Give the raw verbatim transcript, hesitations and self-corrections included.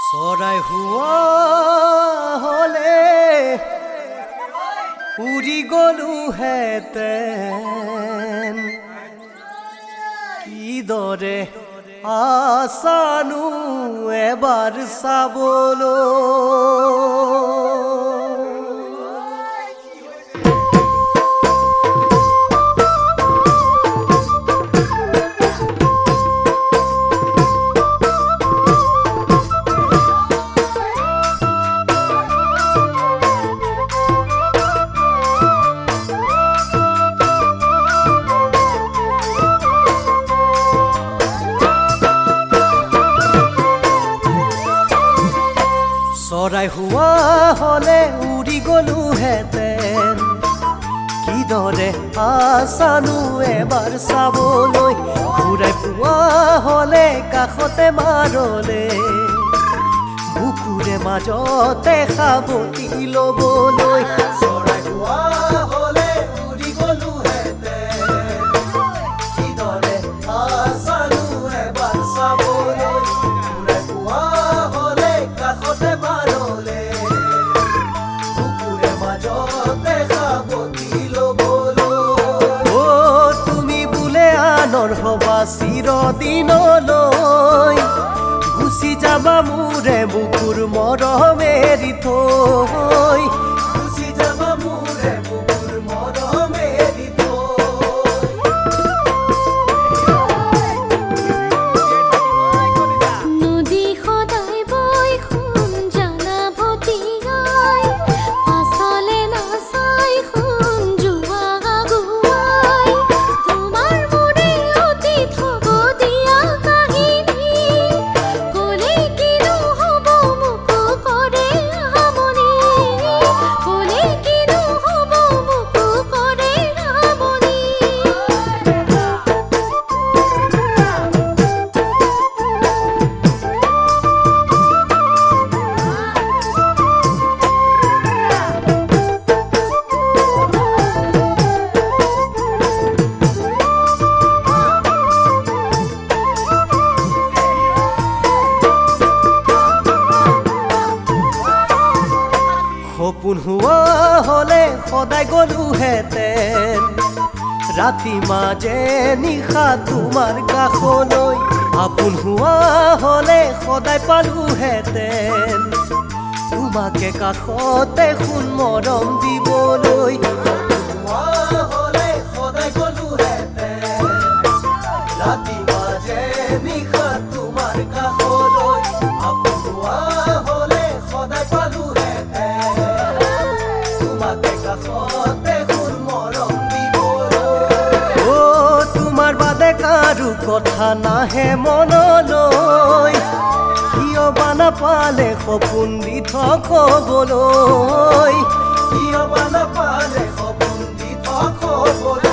চৰাই হোৱা হলে উৰি গলো হেতেন কিদৰে আছানো এবাৰ চাবলৈ চৰাই হোৱা হলে উৰি গলো হেতেন কিদৰে আছানো এবাৰ চাবলৈ ঘূৰাই পোৱা হলে কাষতে মাৰলে বুকুৰে মাজতে সাৱটি লবলৈ চৰাই হোৱা হলে উৰি গলো হেতেন কিদৰে আছানো এবাৰ চাবলৈ ঘূৰাই পোৱা হলে কাষতে হবা চিৰদিনলৈ গুচি যাবা মোৰে বুকুৰ মৰম এৰি থৈ গুচি যাবা মোৰে বুকুৰ মৰম এৰি নদী সদায় বৈ শুন জানা ভতিগাই পাছলে নাচাই শুন জোৱা আগুৱাই তোমাৰ সপোন হোৱা হলে সদায় গলো হেতেন ৰাতি মাজে নিশা তোমাৰ কাষলৈ আপোন হোৱা হলে সদায় পালো হেতেন তোমাকে কাষতে শুন মৰম দিবলৈ সদায় গলো হেতেন ৰাতি মাজে নিশা তোমাৰ কাষলৈ আপোন হোৱা হলে সদায় পালো কাৰো কথা নাহে মনলৈ কিয় বা নাপালে সপোন দি থবলৈ কিয় বা নাপালে সপোন দি থবলৈ